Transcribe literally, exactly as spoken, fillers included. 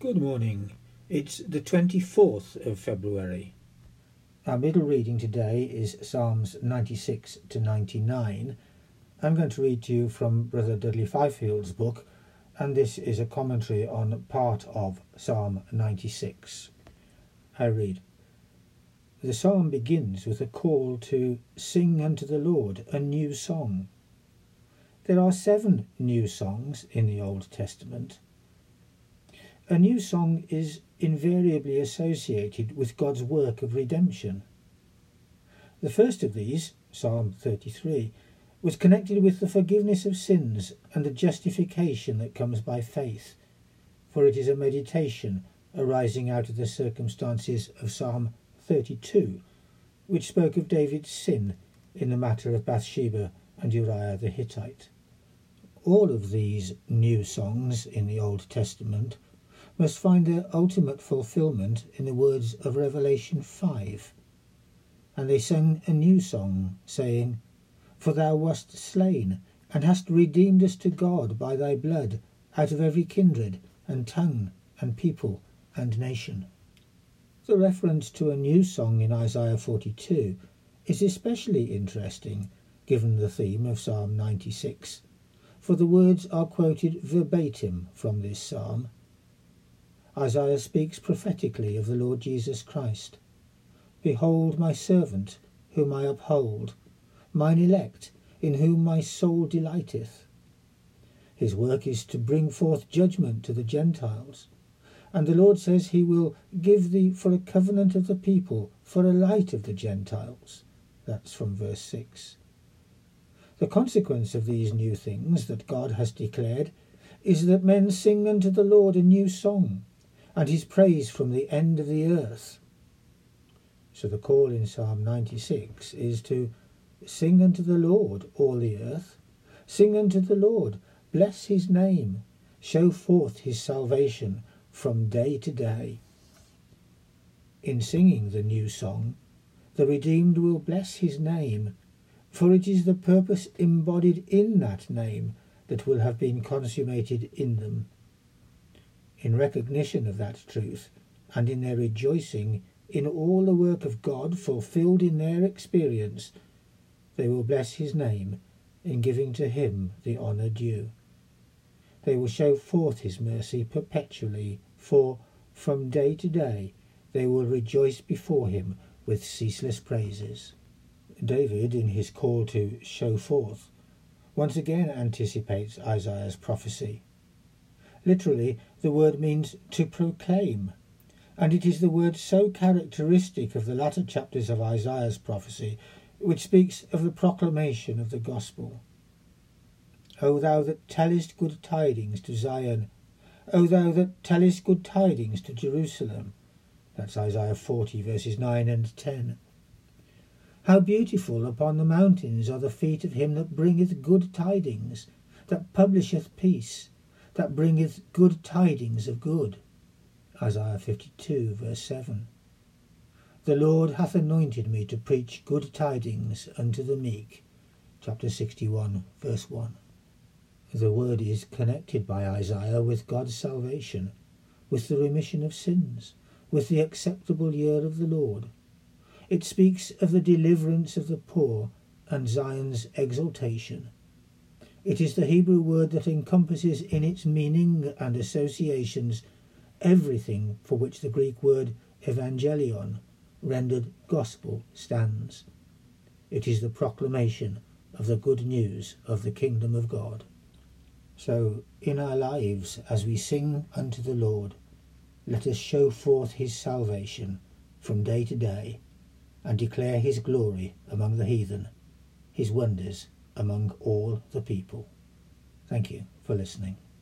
Good morning. It's the twenty-fourth of February. Our middle reading today is Psalms ninety-six to ninety-nine. I'm going to read to you from Brother Dudley Fifield's book, and this is a commentary on part of Psalm ninety-six. I read, The psalm begins with a call to sing unto the Lord a new song. There are seven new songs in the Old Testament. A new song is invariably associated with God's work of redemption. The first of these, Psalm thirty-three, was connected with the forgiveness of sins and the justification that comes by faith, for it is a meditation arising out of the circumstances of Psalm thirty-two, which spoke of David's sin in the matter of Bathsheba and Uriah the Hittite. All of these new songs in the Old Testament must find their ultimate fulfilment in the words of Revelation five. And they sang a new song, saying, For thou wast slain, and hast redeemed us to God by thy blood, out of every kindred, and tongue, and people, and nation. The reference to a new song in Isaiah forty-two is especially interesting, given the theme of Psalm ninety-six, for the words are quoted verbatim from this psalm. Isaiah speaks prophetically of the Lord Jesus Christ. Behold my servant, whom I uphold, mine elect, in whom my soul delighteth. His work is to bring forth judgment to the Gentiles, and the Lord says he will give thee for a covenant of the people, for a light of the Gentiles. That's from verse six. The consequence of these new things that God has declared is that men sing unto the Lord a new song, and his praise from the end of the earth. So the call in Psalm ninety-six is to sing unto the Lord, all the earth. Sing unto the Lord, bless his name, show forth his salvation from day to day. In singing the new song, the redeemed will bless his name, for it is the purpose embodied in that name that will have been consummated in them. In recognition of that truth, and in their rejoicing in all the work of God fulfilled in their experience, they will bless his name in giving to him the honour due. They will show forth his mercy perpetually, for from day to day they will rejoice before him with ceaseless praises. David, in his call to show forth, once again anticipates Isaiah's prophecy. Literally, the word means to proclaim, and it is the word so characteristic of the latter chapters of Isaiah's prophecy, which speaks of the proclamation of the gospel. O thou that tellest good tidings to Zion, O thou that tellest good tidings to Jerusalem. That's Isaiah forty, verses nine and ten. How beautiful upon the mountains are the feet of him that bringeth good tidings, that publisheth peace, that bringeth good tidings of good. Isaiah fifty-two, verse seven. The Lord hath anointed me to preach good tidings unto the meek. Chapter sixty-one, verse one. The word is connected by Isaiah with God's salvation, with the remission of sins, with the acceptable year of the Lord. It speaks of the deliverance of the poor and Zion's exaltation. It is the Hebrew word that encompasses in its meaning and associations everything for which the Greek word evangelion, rendered gospel, stands. It is the proclamation of the good news of the kingdom of God. So, in our lives, as we sing unto the Lord, let us show forth his salvation from day to day, and declare his glory among the heathen, his wonders among all the people. Thank you for listening.